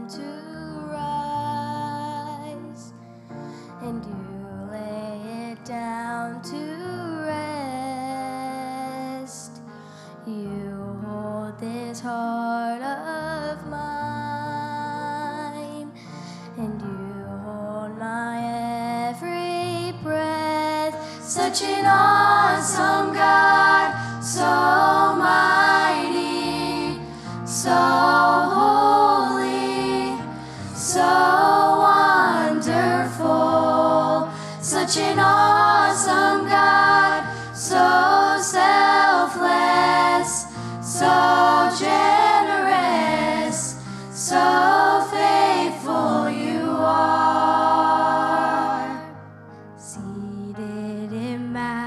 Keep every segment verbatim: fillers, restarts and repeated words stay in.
them to rise, and you lay it down to rest. You hold this heart of mine, and you hold my every breath. Such an awesome God, so mighty, so holy, so wonderful. Such an awesome God, so selfless, so generous, so faithful you are. Seated in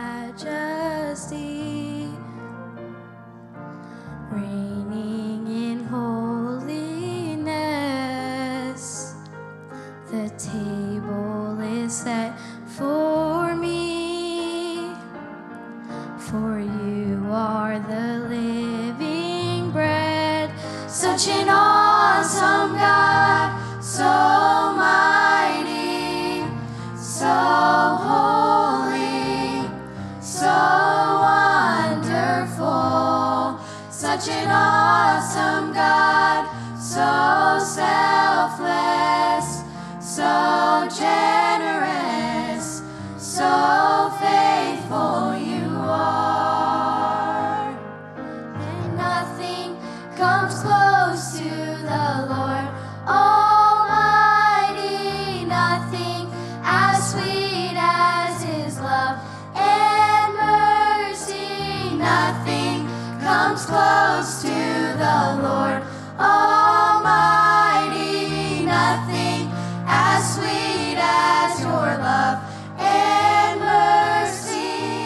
majesty, reigning in holiness, the table is set for me, for you are the living bread. Such an awesome God, so mighty, so holy, so wonderful. Such an awesome God, so selfless, so generous, so faithful you are. And nothing comes close to the Lord Almighty, nothing as sweet as His love and mercy. Nothing comes close to the Lord Almighty, nothing as sweet as your love and mercy.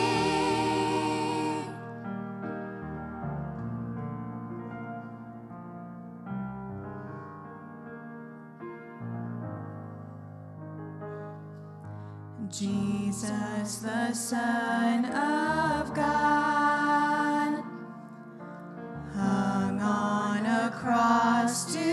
Jesus, the Son of God, hung on a cross to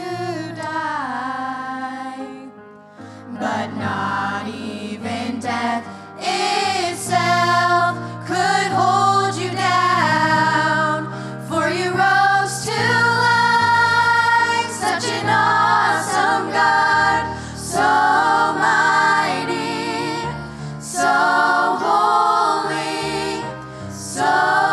die, but not even death itself could hold you down, for you rose to life. Such an awesome God, so mighty, so holy, so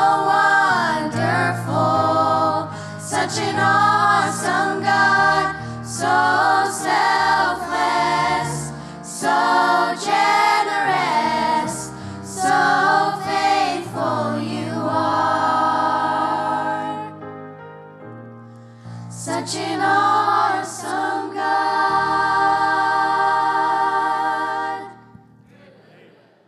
wonderful. Such an awesome God, so selfless, so generous, so faithful you are. Such an awesome